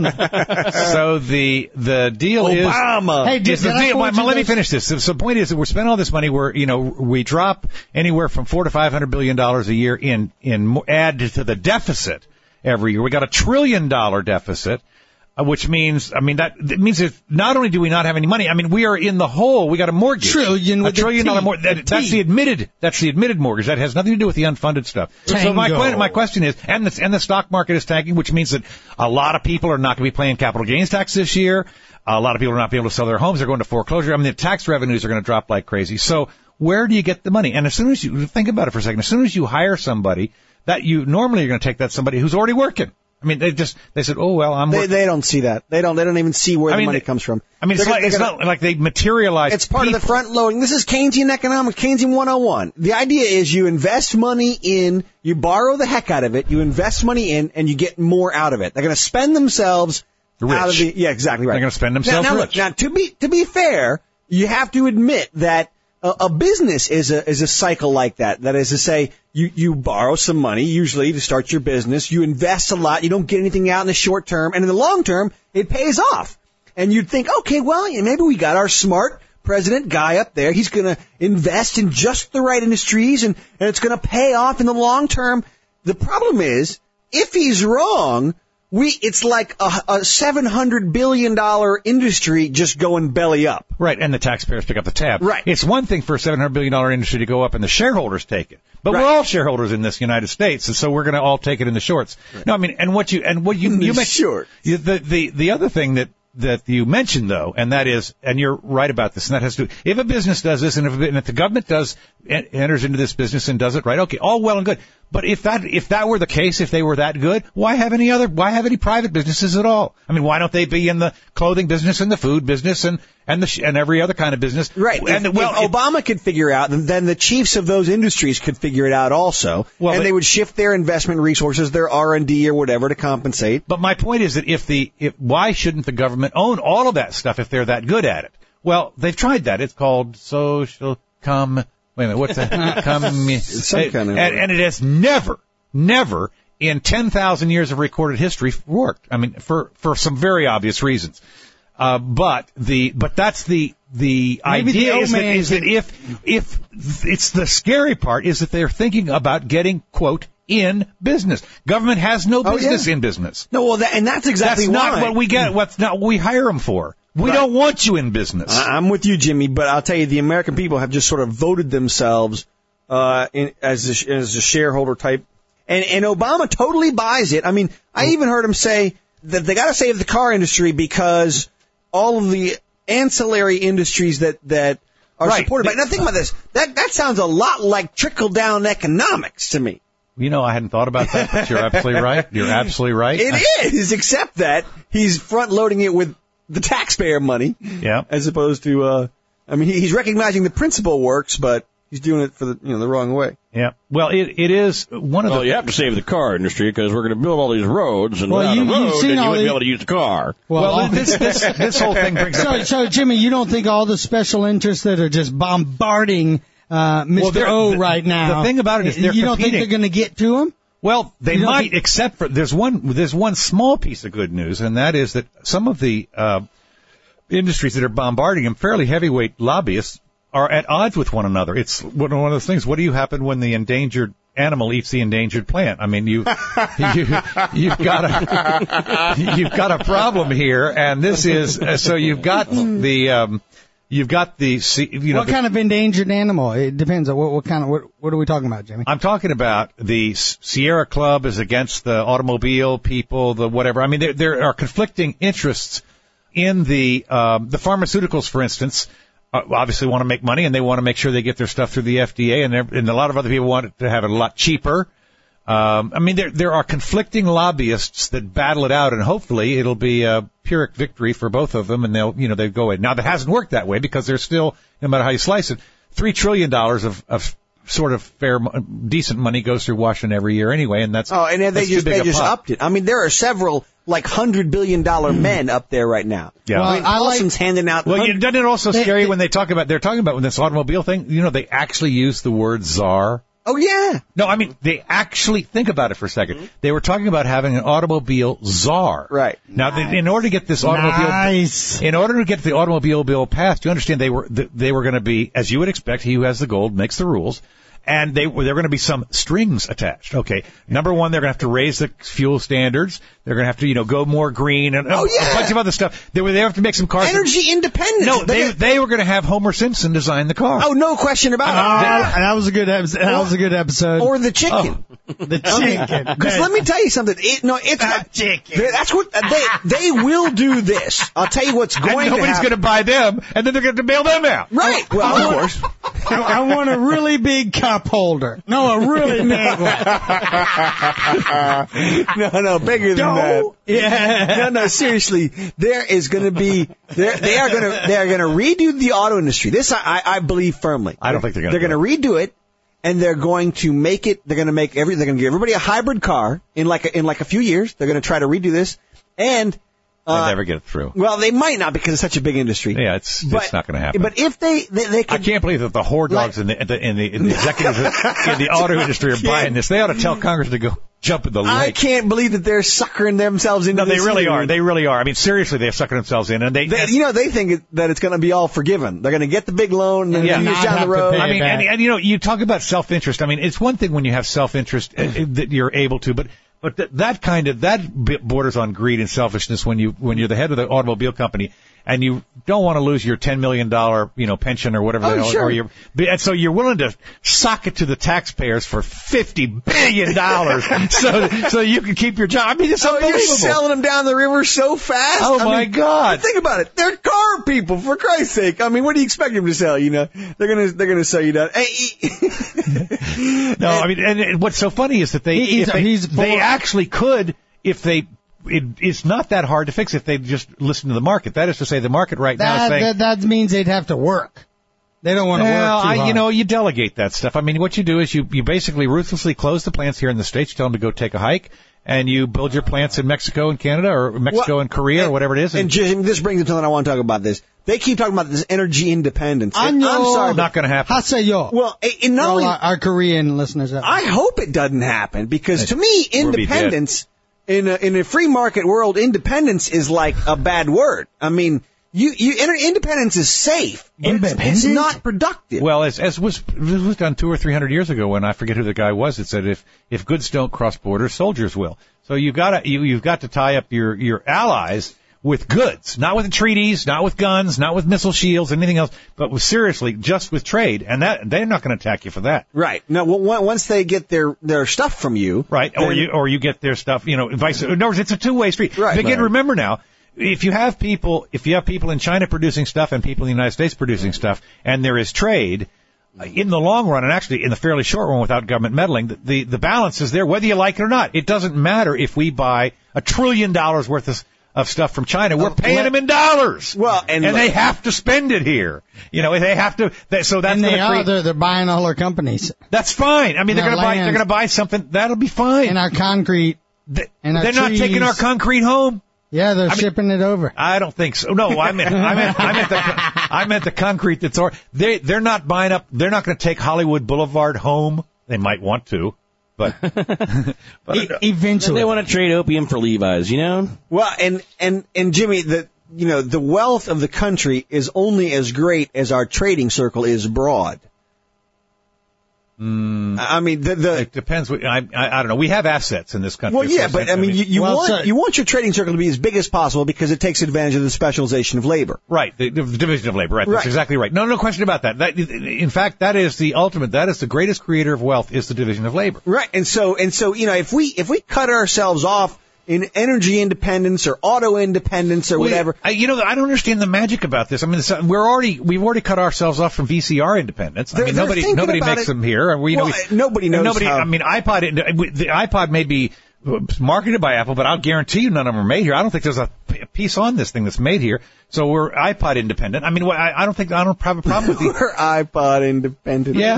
So the deal Obama. Hey, is the deal. Let me finish this. So the point is that we're spending all this money. We drop anywhere from $400 to $500 billion a year in add to the deficit every year. We got $1 trillion deficit. Which means, that means that not only do we not have any money, we are in the hole. We got a mortgage. $1 trillion mortgage. That's the admitted mortgage. That has nothing to do with the unfunded stuff. Tango. So my question is, and the stock market is tanking, which means that a lot of people are not going to be paying capital gains tax this year. A lot of people are not going to be able to sell their homes. They're going to foreclosure. The tax revenues are going to drop like crazy. So where do you get the money? And as soon as you think about it for a second, as soon as you hire somebody that you normally are going to take that somebody who's already working. They said, oh, well, they don't see that. They don't even see where the money comes from. It's not like they materialize. It's part of the front loading. This is Keynesian economics, Keynesian 101. The idea is you invest money in, you borrow the heck out of it, you invest money in, and you get more out of it. They're going to spend themselves rich. Out of the, yeah, exactly right. They're going to spend themselves rich. Now, to be fair, you have to admit that a business is a cycle like that. That is to say, you borrow some money, usually to start your business. You invest a lot. You don't get anything out in the short term. And in the long term, it pays off. And you'd think, okay, well, maybe we got our smart president guy up there. He's going to invest in just the right industries, and it's going to pay off in the long term. The problem is, if he's wrong, it's like a $700 billion industry just going belly up. Right, and the taxpayers pick up the tab. Right. It's one thing for a $700 billion industry to go up and the shareholders take it. But we're all shareholders in this United States, and so we're going to all take it in the shorts. Right. No, and what you mentioned, short. The other thing that you mentioned, though, and that is, and you're right about this, and that has to do, if a business does this, and if the government enters into this business and does it right, okay, all well and good. But if that were the case, if they were that good, why have any private businesses at all? Why don't they be in the clothing business and the food business and every other kind of business? Right. If Obama could figure out, then the chiefs of those industries could figure it out also. Well, and they would shift their investment resources, their R&D or whatever to compensate. But my point is that why shouldn't the government own all of that stuff if they're that good at it? Well, they've tried that. It's called social wait a minute, what's that? And it has never in 10,000 years of recorded history worked. For some very obvious reasons. But that's the idea is that if it's the scary part is that they're thinking about getting, quote, in business. Government has no business in business. No, well, and that's exactly why. That's not what we get. What's not what we hire them for. We don't want you in business. I'm with you, Jimmy, but I'll tell you, the American people have just sort of voted themselves as a shareholder type, and Obama totally buys it. I even heard him say that they got to save the car industry because all of the ancillary industries that are supported by. Now think about this. That sounds a lot like trickle down economics to me. I hadn't thought about that, but you're absolutely right. You're absolutely right. It is, except that he's front loading it with the taxpayer money. Yeah. As opposed to, he's recognizing the principle works, but he's doing it for the wrong way. Yeah. Well, it is one of the. Well, you have to save the car industry because we're going to build all these roads, and without a road, then you wouldn't be able to use the car. Well, this whole thing brings up. So, Jimmy, you don't think all the special interests that are just bombarding Mr. O right now? The thing about it is they're you don't think they're going to get to him? Well, they might, except for there's one small piece of good news, and that is that some of the industries that are bombarding him, fairly heavyweight lobbyists, are at odds with one another. It's one of those things. What do you happen when the endangered animal eats the endangered plant. I mean, you've got a problem here, and this is so you've got the. You've got the, what kind of endangered animal? It depends on what are we talking about, Jimmy? I'm talking about the Sierra Club is against the automobile people, the whatever. I mean, there are conflicting interests in the pharmaceuticals, for instance. Obviously want to make money, and they want to make sure they get their stuff through the FDA, and a lot of other people want to have it a lot cheaper. I mean, there are conflicting lobbyists that battle it out, and hopefully it'll be a Pyrrhic victory for both of them, and they'll go in. Now, that hasn't worked that way because there's still, no matter how you slice it, $3 trillion of sort of fair, decent money goes through Washington every year anyway, and that's and they just upped it. I mean, there are several $100 billion men up there right now. Yeah, well, I mean, Paulson's handing out. Well, doesn't it also scare you when they're talking about when this automobile thing? They actually use the word czar. Oh, yeah. No, I mean, they actually, think about it for a second. Mm-hmm. They were talking about having an automobile czar. Right. Now, in order to get this in order to get the automobile bill passed, you understand they were going to be, as you would expect, he who has the gold makes the rules. And there were going to be some strings attached. Okay. Number one, they're going to have to raise the fuel standards. They're going to have to, go more green and a bunch of other stuff. They have to make some cars. Energy independence. No, they were going to have Homer Simpson design the car. Oh, no question about it. That was a good episode. That was a good episode. Or the chicken. The chicken. Because let me tell you something. It's chicken. That's what they will do this. I'll tell you what's going to happen. Nobody's going to buy them, and then they're going to bail them out. Right. Well, of course. I want a really big cup holder. No, a really big one. No, bigger than that. Yeah. No, seriously. There is going to be. They are going to redo the auto industry. This I believe firmly. I don't think they're going to. They're going to redo it, and they're going to make it. They're going to give everybody a hybrid car in like a few years. They're going to try to redo this, and. They'll never get it through. Well, they might not because it's such a big industry. Yeah, it's not going to happen. But if they could, I can't believe that the whore dogs in the executives in the auto industry are buying this. They ought to tell Congress to go jump in the lake. I can't believe that they're suckering themselves into this. No, they really are. They really are. I mean, seriously, they're sucking themselves in, and they think that it's going to be all forgiven. They're going to get the big loan and years down the road. I mean, and you talk about self-interest. I mean, it's one thing when you have self-interest that you're able to, but that borders on greed and selfishness when you're the head of the automobile company and you don't want to lose your $10 million, pension or whatever the hell, sure. And so you're willing to sock it to the taxpayers for $50 billion so you can keep your job. I mean, it's unbelievable. You're selling them down the river so fast. Oh, my God. Think about it. They're car people, for Christ's sake. I mean, what do you expect them to sell? They're gonna sell you down. No, I mean, and what's so funny is that they actually could, it's not that hard to fix if they just listen to the market. That is to say, the market now is saying... That means they'd have to work. They don't want to work too hard. You delegate that stuff. I mean, what you do is you basically ruthlessly close the plants here in the States, tell them to go take a hike, and you build your plants in Mexico and Canada, or Mexico and Korea, or whatever it is. And Jim, this brings up something I want to talk about this. They keep talking about this energy independence. I'm sorry. Not going to happen. Haseyo. Well, not only our Korean listeners. I hope it doesn't happen, because to me, independence... In a free market world, independence is like a bad word. I mean, independence is safe, but it's not productive. Well, as was done 200 or 300 years ago, when I forget who the guy was that said, if goods don't cross borders, soldiers will. So you've got to tie up your allies with goods, not with treaties, not with guns, not with missile shields, anything else, but just with trade, and that they're not going to attack you for that. Right. Now, once they get their stuff from you, right, or you get their stuff, vice. In other words, it's a two-way street. Right. But again, remember now, if you have people in China producing stuff and people in the United States producing stuff, and there is trade. In the long run, and actually in the fairly short run without government meddling, the balance is there, whether you like it or not. It doesn't matter if we buy $1 trillion worth of stuff from China. We're paying them in dollars. Well, and they have to spend it here. They have to. So that's they're buying all our companies. That's fine. I mean, they're going to buy something that'll be fine. And our concrete. They're not taking our concrete home. Yeah, they're shipping it over. I don't think so. No, I meant the concrete that's they're not buying up. They're not going to take Hollywood Boulevard home. They might want to. But eventually they want to trade opium for Levi's, Well, and Jimmy, the wealth of the country is only as great as our trading circle is broad. I mean, it depends. I don't know. We have assets in this country. Well, yeah, but I mean, you want your trading circle to be as big as possible because it takes advantage of the specialization of labor. Right, the division of labor. Right, that's exactly right. No question about that. In fact, that is the ultimate. That is the greatest creator of wealth is the division of labor. Right, and so if we cut ourselves off in energy independence or auto independence or whatever. I don't understand the magic about this. I mean, we've already cut ourselves off from VCR independence. I mean, nobody makes them here. Nobody knows. I mean, the iPod may be marketed by Apple, but I'll guarantee you none of them are made here. I don't think there's a piece on this thing that's made here. So we're iPod independent. I mean, I don't have a problem with We're iPod independent. Yeah.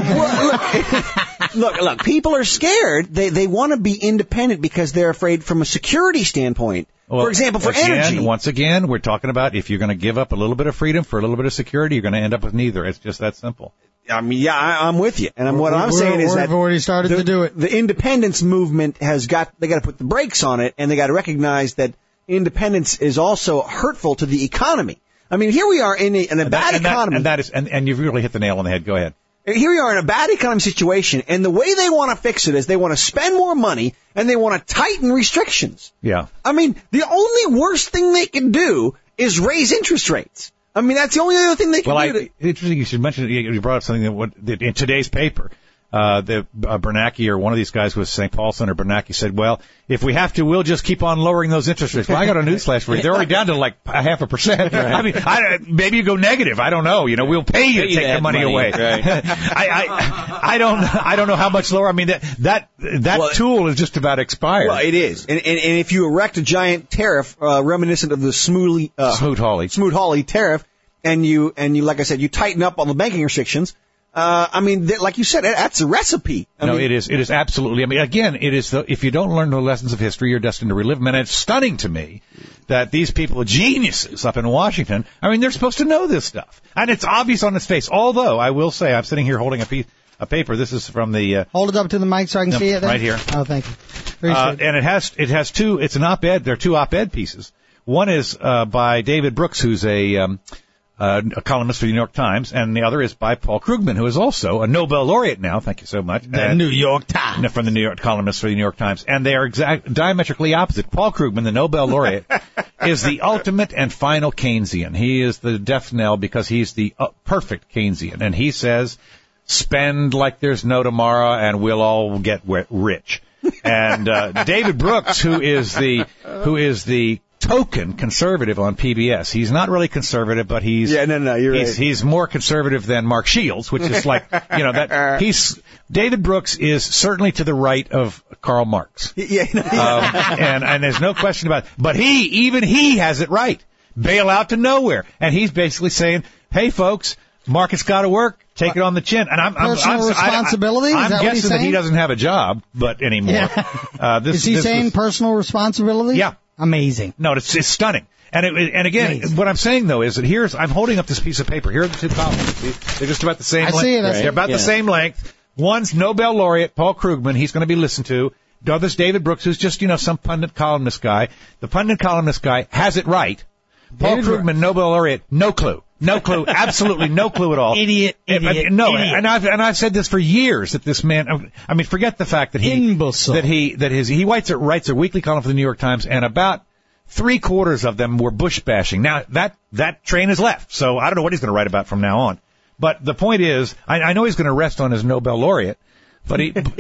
Look, people are scared. They want to be independent because they're afraid from a security standpoint. Well, for example, for energy. Once again, we're talking about if you're going to give up a little bit of freedom for a little bit of security, you're going to end up with neither. It's just that simple. I mean, yeah, I'm with you. And what I'm saying is that we've already started to do it. The independence movement they got to put the brakes on it, and they got to recognize that independence is also hurtful to the economy. I mean, here we are in a bad economy. And you've really hit the nail on the head. Go ahead. Here we are in a bad economic situation, and the way they want to fix it is they want to spend more money and they want to tighten restrictions. Yeah. I mean, the only worst thing they can do is raise interest rates. I mean, that's the only other thing they can do. Interesting you should mention, you brought up something that in today's paper, Bernanke or one of these guys who was St. Paul Senator Bernanke said, well, if we have to, we'll just keep on lowering those interest rates. Well, I got a newsflash for you. They're already down to like 0.5%. Right. I mean, maybe you go negative. I don't know. We'll pay you to take the money away. Right. I don't know how much lower. I mean, that tool is just about expired. Well, it is. And if you erect a giant tariff, reminiscent of the Smoot-Hawley tariff, and you, like I said, you tighten up all the banking restrictions, I mean, like you said, that's a recipe. It is. It is absolutely. I mean, again, it is. If you don't learn the lessons of history, you're destined to relive them. And it's stunning to me that these people, geniuses up in Washington, I mean, they're supposed to know this stuff, and it's obvious on its face. Although I will say, I'm sitting here holding a paper. This is from the. Hold it up to the mic so I can see it. Then? Right here. Oh, thank you. And it has two. It's an op-ed. There are two op-ed pieces. One is by David Brooks, who's a columnist for the New York Times, and the other is by Paul Krugman, who is also a Nobel laureate now. Thank you so much. The New York Times. From the New York columnist for the New York Times. And they are diametrically opposite. Paul Krugman, the Nobel laureate, is the ultimate and final Keynesian. He is the death knell because he's the perfect Keynesian. And he says, spend like there's no tomorrow and we'll all get rich. And David Brooks, who is the token conservative on PBS. He's not really conservative, but he's you're right. He's more conservative than Mark Shields, which is like David Brooks is certainly to the right of Karl Marx. And there's no question about it. But he has it right. Bail out to nowhere, and he's basically saying, "Hey, folks, market's got to work. Take it on the chin." And I'm responsibility. I'm guessing that he doesn't have a job, but anymore. Yeah. Is he saying personal responsibility? Yeah. Amazing. No, it's stunning. And again, amazing. What I'm saying though is that I'm holding up this piece of paper. Here are the two columns. They're just about the same length. I see it. They're about the same length. One's Nobel laureate Paul Krugman. He's going to be listened to. The other's David Brooks, who's just, some pundit columnist guy. The pundit columnist guy has it right. Paul Krugman, Nobel laureate, no clue. No clue. Absolutely no clue at all. Idiot. No, and I've said this for years that this man. I mean, forget the fact that he writes a weekly column for the New York Times, and about 3/4 of them were Bush bashing. Now that train has left, so I don't know what he's going to write about from now on. But the point is, I know he's going to rest on his Nobel laureate, but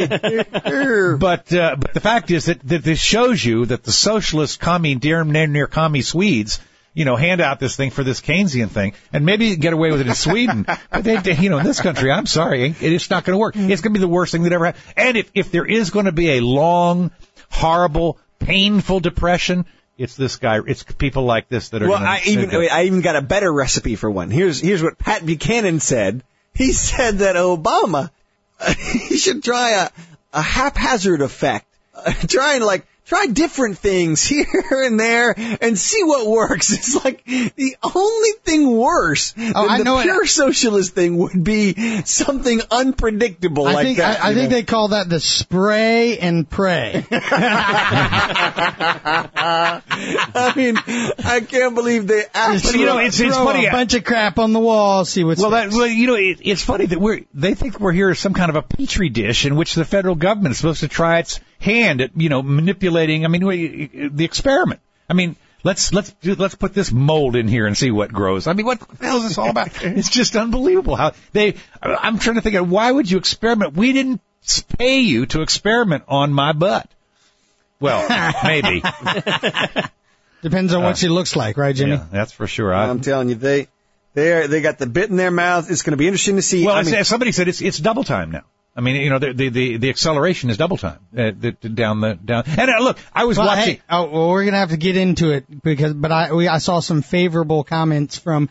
but the fact is that this shows you that the socialist near commie Swedes, hand out this thing for this Keynesian thing, and maybe get away with it in Sweden. But in this country, I'm sorry, it's not going to work. It's going to be the worst thing that ever happened. And if there is going to be a long, horrible, painful depression, it's this guy. It's people like this that are. Well, I even got a better recipe for one. Here's what Pat Buchanan said. He said that Obama he should try a haphazard effect, try and Try different things here and there and see what works. It's like the only thing worse than the pure socialist thing would be something unpredictable like that. I think they call that the spray and pray. I mean, I can't believe they actually it's funny. A bunch of crap on the wall, see what's it's funny that they think we're here as some kind of a petri dish in which the federal government is supposed to try its hand at, manipulating, the experiment. I mean, let's put this mold in here and see what grows. I mean, what the hell is this all about? It's just unbelievable how I'm trying to think of why would you experiment? We didn't pay you to experiment on my butt. Well, maybe. Depends on what she looks like, right, Jimmy? Yeah, that's for sure. I'm telling you, they got the bit in their mouth. It's going to be interesting to see. Well, somebody said it's double time now. I mean, the acceleration is double time down. And look, I was watching. Hey, we're gonna have to get into it but I saw some favorable comments from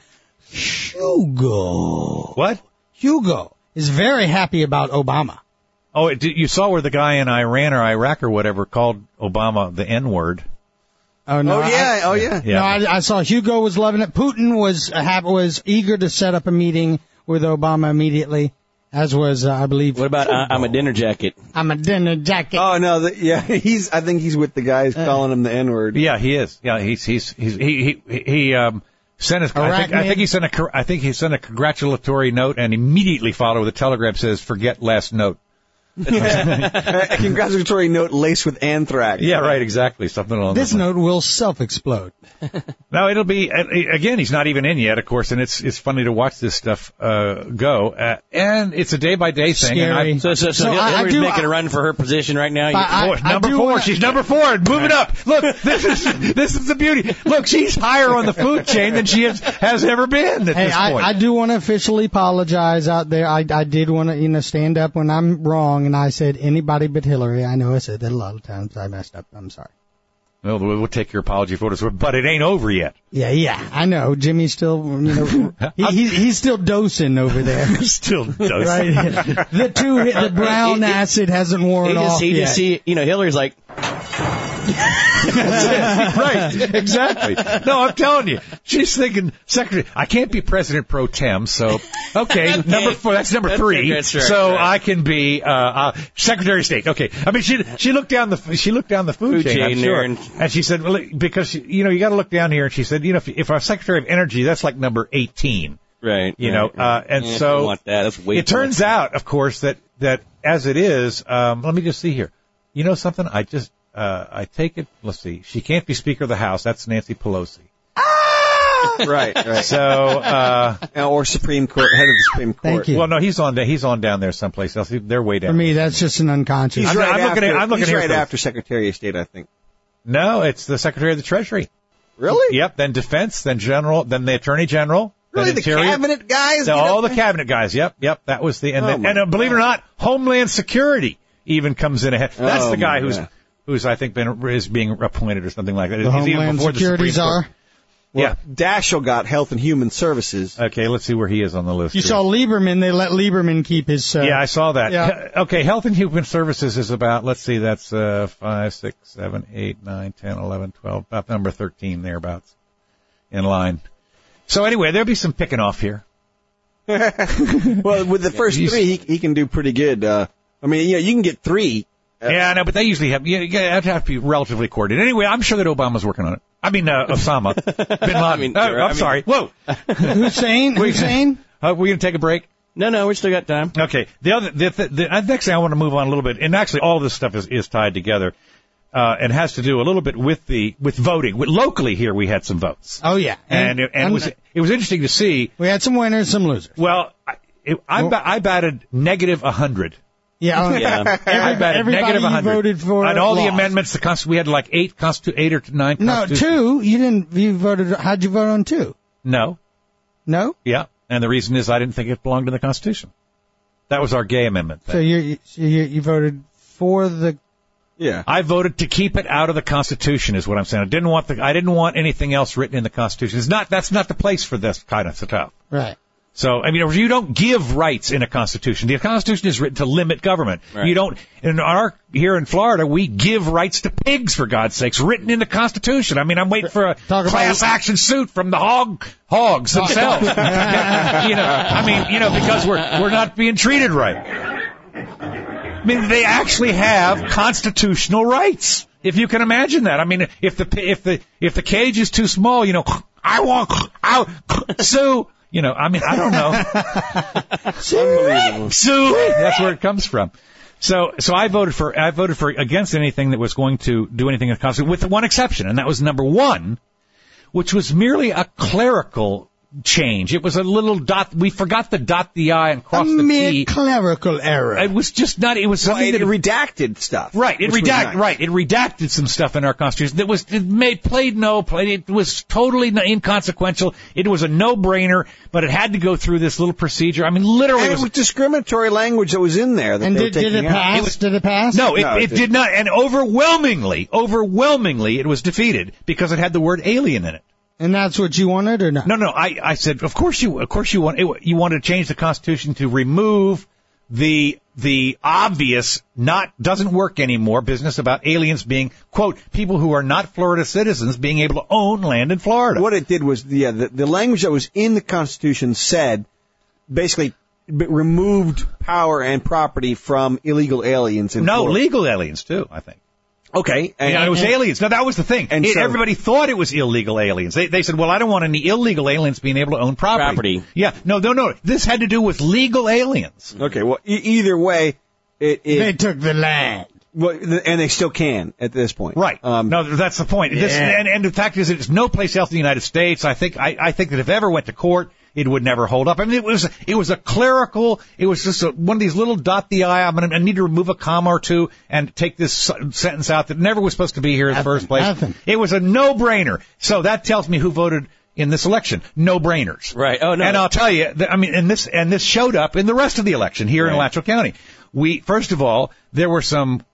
Hugo. What? Hugo is very happy about Obama. Oh, you saw where the guy in Iran or Iraq or whatever called Obama the N-word. Oh no! Oh yeah. No, I saw Hugo was loving it. Putin was eager to set up a meeting with Obama immediately. As was, I believe. What about I'm a dinner jacket? I'm a dinner jacket. Oh no, I think he's with the guys calling him the N-word. Yeah, he is. Yeah, he sent I think he sent a congratulatory note and immediately followed with a telegram that says forget last note. A congratulatory note laced with anthrax. Yeah, right, exactly. Something along this note will self-explode. Now, it'll be, again, he's not even in yet, of course, and it's funny to watch this stuff go. And it's a day-by-day thing. Scary. And so Hillary's making a run for her position right now. Number 4. She's number 4. Move it up. Look, this is the beauty. Look, she's higher on the food chain than she has ever been at this point. I do want to officially apologize out there. I did want to, stand up when I'm wrong. And I said anybody but Hillary. I know I said that a lot of times. I messed up. I'm sorry. Well, we'll take your apology for it, but it ain't over yet. Yeah, I know. Jimmy's still, he's still dosing over there. Still dosing. Right. The brown acid hasn't worn off yet. Hillary's like. Right, exactly. No, I'm telling you, she's thinking, Secretary, I can't be President pro tem, so okay. Number 4, that's number 3. That's right, so I can be Secretary of State. Okay, I mean she looked down the food chain, I'm sure, and she said, well, because you got to look down here, and she said, if our Secretary of Energy, that's like number 18. Right. And so want that. That's way it turns out, of course, that as it is, let me just see here. You know something? I take it. Let's see. She can't be Speaker of the House. That's Nancy Pelosi. Right. So, or Supreme Court, head of the Supreme Court. Thank you. Well, no, he's on down there someplace else. They're way down. For me, that's just an unconscious. He's I'm looking after Secretary of State, I think. No, it's the Secretary of the Treasury. Really? Yep. Then Defense, then General, then the Attorney General. Really, the cabinet guys? All the cabinet guys. Yep. That was and believe it or not, Homeland Security even comes in ahead. That's the guy who's I think is being appointed or something like that. The Homeland Security czar. Yeah. Daschle got Health and Human Services. Okay, let's see where he is on the list. You saw Lieberman. They let Lieberman keep his... yeah, I saw that. Yeah. Okay, Health and Human Services is about, let's see, that's 5, 6, 7, 8, 9, 10, 11, 12, about number 13 thereabouts in line. So anyway, there'll be some picking off here. Well, with the first 3, he can do pretty good. I mean, you can get 3. Yeah, I know, but they usually have to be relatively coordinated. Anyway, I'm sure that Obama's working on it. I mean, Osama bin Laden. I'm sorry. Whoa. Hussein? We're going to take a break? No, we still got time. Okay. The next thing I want to move on a little bit, and actually all this stuff is tied together, and has to do a little bit with voting. Locally here, we had some votes. Oh, yeah. And it was interesting to see. We had some winners, some losers. Well, I batted negative 100. Yeah. Everybody you voted for on all lost. The amendments, we had like 8 or 9. No, 2. You voted. How'd you vote on 2? No. Yeah, and the reason is I didn't think it belonged in the Constitution. That was our gay amendment thing. So you voted for the. Yeah. I voted to keep it out of the Constitution, is what I'm saying. I didn't want anything else written in the Constitution. That's not the place for this kind of stuff. Right. So, I mean, you don't give rights in a Constitution. The Constitution is written to limit government. Right. You don't, here in Florida, we give rights to pigs, for God's sakes, written in the Constitution. I mean, I'm waiting for a class action suit from the hogs themselves. Because we're not being treated right. I mean, they actually have constitutional rights. If you can imagine that. I mean, if the cage is too small, Sue. I don't know. Sue. That's where it comes from. So I voted for against anything that was going to do anything in the Constitution, with one exception, and that was number 1, which was merely a clerical change. It was a little dot. We forgot to dot the I and cross the T. A clerical error. It was just not. It was something that redacted stuff. Right. It redacted. Right. It redacted some stuff in our Constitution that was It was totally inconsequential. It was a no-brainer, but it had to go through this little procedure. I mean, literally, and it was discriminatory language that was in there. And did it pass? Did it pass? No, it did not. And overwhelmingly, it was defeated because it had the word alien in it. And that's what you wanted, or not? No. I said, of course you wanted to change the Constitution to remove the obvious, doesn't work anymore business about aliens being, quote, people who are not Florida citizens being able to own land in Florida. What it did was, the language that was in the Constitution said, basically, removed power and property from illegal aliens in Florida. Legal aliens too, I think. Okay. It was aliens. Now, that was the thing. And everybody thought it was illegal aliens. They said, well, I don't want any illegal aliens being able to own property. Yeah. No. This had to do with legal aliens. Okay. Well, either way, they took the land. Well, and they still can at this point. Right. No, that's the point. Yeah. And the fact is, it's no place else in the United States. I think that if it ever went to court, it would never hold up. I mean, it was a clerical. It was just one of these little dot the I. I need to remove a comma or two and take this sentence out that never was supposed to be here in the first place. It was a no-brainer. So that tells me who voted in this election. No-brainers. Right. Oh no. And I'll tell you, this showed up in the rest of the election here in Alachua County. First of all, there were some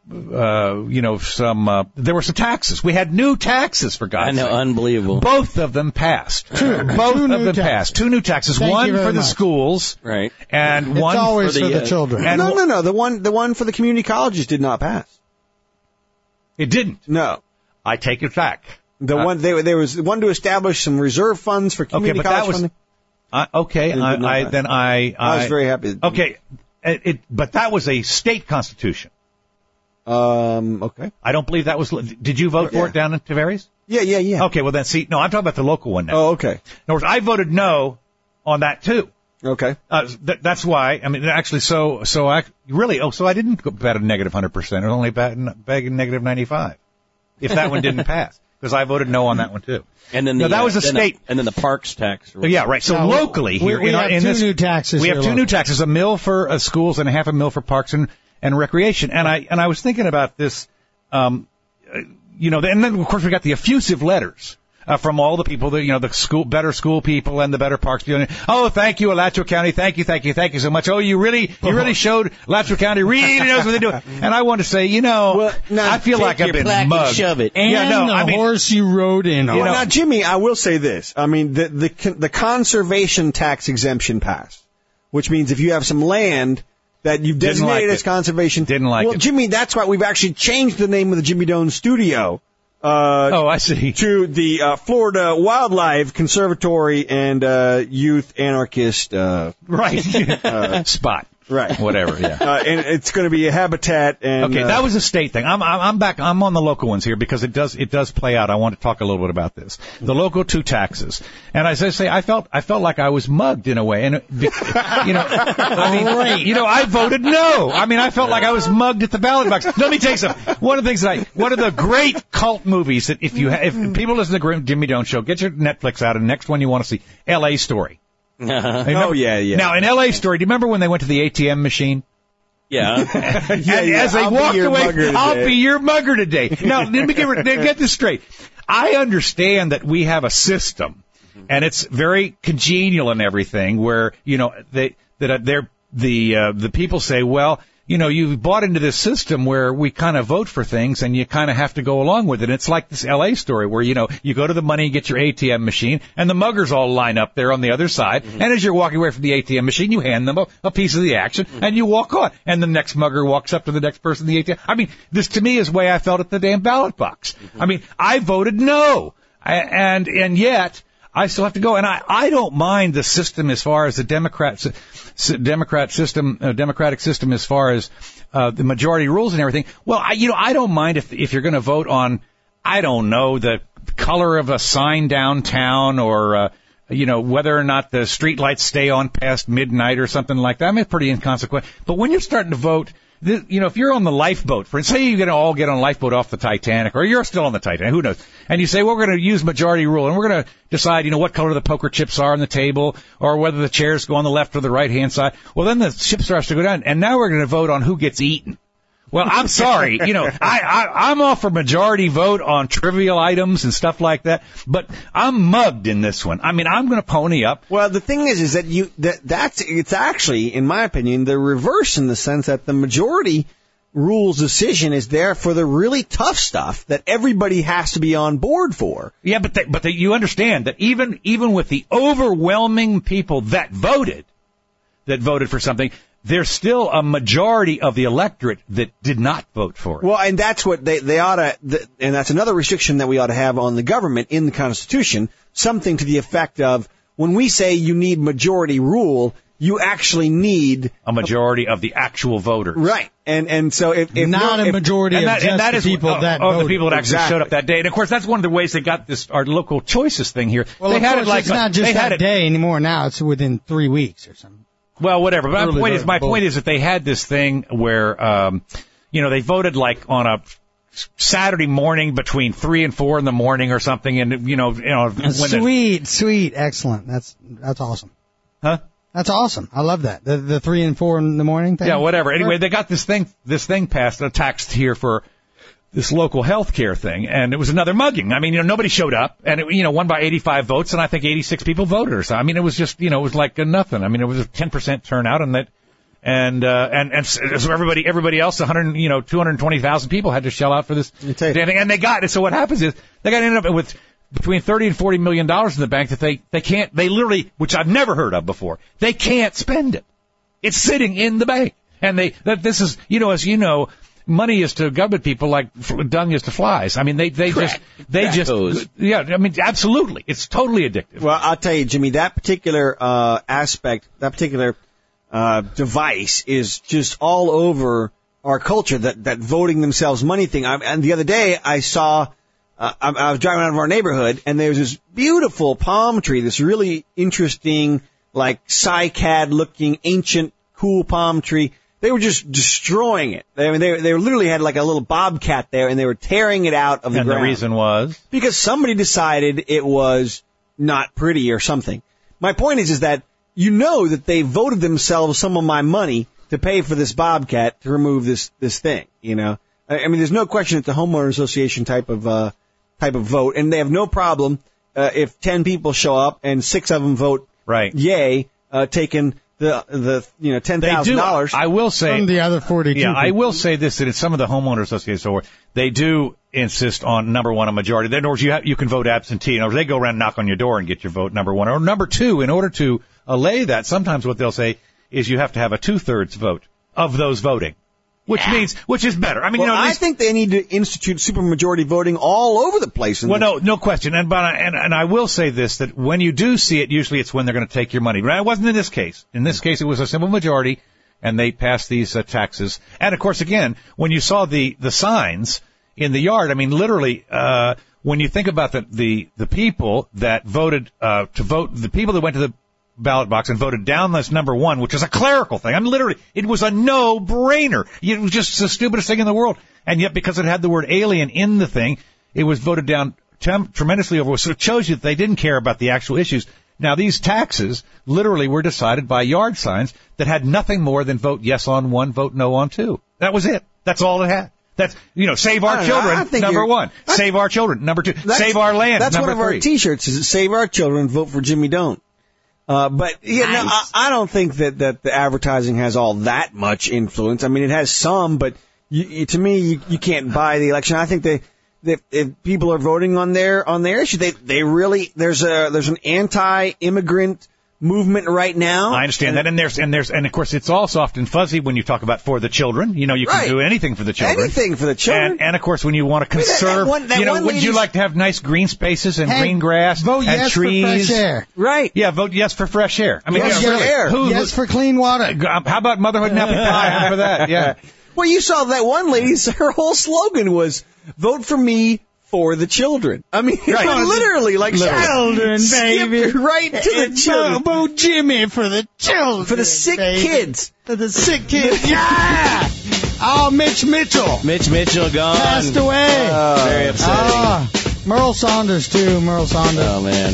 taxes. We had new taxes, for God's sake. I know, unbelievable. Both of them passed. Both of them passed. 2 new taxes. One for the schools. Right. And one always for the children. No. The one for the community colleges did not pass. It didn't. No. I take it back. There was one to establish some reserve funds for community college funding. I was very happy. Okay. But that was a state constitution. Okay. I don't believe that was. Did you vote for it down in Tavares? Yeah. Okay, well then, I'm talking about the local one now. Oh, okay. In other words, I voted no on that too. Okay. That's why. I mean, actually, so I didn't bet a negative 100%. It was only betting negative 95. If that one didn't pass, because I voted no on that one too. And then that was a state. And then the parks tax. Yeah, right. So locally here, we have two new taxes. We have 2 new taxes: a mill for schools and a half a mill for parks and recreation. And I was thinking about this, and then of course we got the effusive letters from all the people that, the better school people and the better parks. Oh, thank you, Alachua County. Thank you so much. Oh, you really showed Alachua County really knows what they're doing. And I want to say, I feel like I've been mugged. And shove it. And horse you rode in on. Now, Jimmy, I will say this. I mean, the conservation tax exemption passed, which means if you have some land that you've designated as conservation. Didn't like it. Well, Jimmy, that's why we've actually changed the name of the Jimmy Doan Studio. I see. To the Florida Wildlife Conservatory and Youth Anarchist spot. Right. Whatever, yeah. And it's going to be a habitat and okay, that was a state thing. I'm back. I'm on the local ones here because it does play out. I want to talk a little bit about this. The local 2 taxes. And as I say, I felt like I was mugged in a way. And I voted no. I mean, I felt like I was mugged at the ballot box. Let me tell you something. One of the great cult movies that if people listen to the Jimmy Doan Show, get your Netflix out and next one you want to see, L.A. Story. Oh, yeah. Now, in L.A. Story, do you remember when they went to the ATM machine? Yeah. As they walked away, I'll be your mugger today. Now, let me get this straight. I understand that we have a system, and it's very congenial and everything, where, the people say, well, you've bought into this system where we kind of vote for things and you kind of have to go along with it. It's like this LA story where, you go to the money and get your ATM machine and the muggers all line up there on the other side. Mm-hmm. And as you're walking away from the ATM machine, you hand them a piece of the action and you walk on. And the next mugger walks up to the next person in the ATM. I mean, this to me is the way I felt at the damn ballot box. Mm-hmm. I mean, I voted no. And yet I still have to go. And I don't mind the system as far as the democratic system as far as the majority rules and everything. Well, I don't mind if you're going to vote on, I don't know, the color of a sign downtown or, whether or not the street lights stay on past midnight or something like that. I mean, it's pretty inconsequential. But when you're starting to vote, if you're on the lifeboat, say you're going to all get on a lifeboat off the Titanic, or you're still on the Titanic, who knows, and you say, well, we're going to use majority rule, and we're going to decide, what color the poker chips are on the table, or whether the chairs go on the left or the right-hand side. Well, then the ship starts to go down, and now we're going to vote on who gets eaten. Well, I'm sorry, I'm all for majority vote on trivial items and stuff like that, but I'm mugged in this one. I mean, I'm going to pony up. Well, the thing is that it's actually, in my opinion, the reverse in the sense that the majority rules decision is there for the really tough stuff that everybody has to be on board for. Yeah, but you understand that even with the overwhelming people that voted for something, there's still a majority of the electorate that did not vote for it. Well, and that's what they ought to, and that's another restriction that we ought to have on the government in the Constitution, something to the effect of, when we say you need majority rule, you actually need a majority of the actual voters. Right. And so if not a majority of the people that voted. The people that actually showed up that day. And of course, that's one of the ways they got our local choices thing here. Well, they had it like, it's not just that day anymore now. It's within 3 weeks or something. Well, whatever. But my point is that they had this thing where, they voted like on a Saturday morning between 3 and 4 in the morning or something, and sweet, excellent. That's awesome. Huh? That's awesome. I love that. The 3 and 4 in the morning thing. Yeah, whatever. Anyway, they got this thing passed, a tax here for this local health care thing, and it was another mugging. I mean, nobody showed up, and it, won by 85 votes, and I think 86 people voted or so. I mean, it was just, it was like nothing. I mean, it was a 10% turnout, and so everybody else, 220,000 people had to shell out for this damn thing, and they got it. So what happens is they got ended up with between $30 and $40 million in the bank that they literally, which I've never heard of before, they can't spend it. It's sitting in the bank, and this is, as you know, money is to government people like dung is to flies. I mean, they just, yeah, I mean, absolutely. It's totally addictive. Well, I'll tell you, Jimmy, that particular aspect, that particular device is just all over our culture, that voting themselves money thing. And the other day I saw, I was driving out of our neighborhood, and there was this beautiful palm tree, this really interesting, like cycad looking ancient cool palm tree. They were just destroying it. I mean, they literally had like a little bobcat there, and they were tearing it out of the ground. And the reason was? Because somebody decided it was not pretty or something. My point is that that they voted themselves some of my money to pay for this bobcat to remove this thing, I mean, there's no question it's a homeowner association type of vote, and they have no problem if 10 people show up and 6 of them vote right, yay, taking the $10,000. I will say from the other 42. Yeah, I will say this, that in some of the homeowner associations, they do insist on, number one, a majority. In other words, you can vote absentee. In other words, they go around and knock on your door and get your vote, number one. Or number two, in order to allay that, sometimes what they'll say is you have to have a 2/3 vote of those voting. Which is better. I mean, I think they need to institute supermajority voting all over the place. No question. And I will say this, that when you do see it, usually it's when they're going to take your money. But it wasn't in this case. In this case, it was a simple majority, and they passed these taxes. And of course, again, when you saw the signs in the yard, I mean, literally, when you think about the people that voted the people that went to the ballot box and voted down this number one, which is a clerical thing. I mean, literally, it was a no-brainer. It was just the stupidest thing in the world. And yet, because it had the word alien in the thing, it was voted down tremendously over. So it shows you that they didn't care about the actual issues. Now, these taxes literally were decided by yard signs that had nothing more than vote yes on one, vote no on two. That was it. That's all it had. That's, save our children, number one. Save our children, number two. Save our land, that's number three. That's one of our T-shirts, is save our children, vote for Jimmy Don't. But I don't think that the advertising has all that much influence. I mean, it has some, but to me, you can't buy the election. I think if people are voting on their issue, they really there's an anti-immigrant movement right now. I understand that, and of course it's all soft and fuzzy when you talk about for the children. You can do anything for the children. Anything for the children. And of course when you want to conserve, wouldn't you like to have nice green spaces and green grass vote and yes trees? For fresh air. Right. Yeah, vote yes for fresh air. I mean, yes for air. Yes for clean water. How about motherhood and apple pie? How for that? Yeah. Well, you saw that one lady. Her whole slogan was "Vote for me." For the children. I mean, literally, children, baby. Right to the children. Vote Jimmy for the children. For the sick kids. For the sick kids. Yeah! Oh, Mitch Mitchell. Mitch Mitchell gone. Passed away. Very upsetting. Merle Saunders, too. Merle Saunders. Oh, man.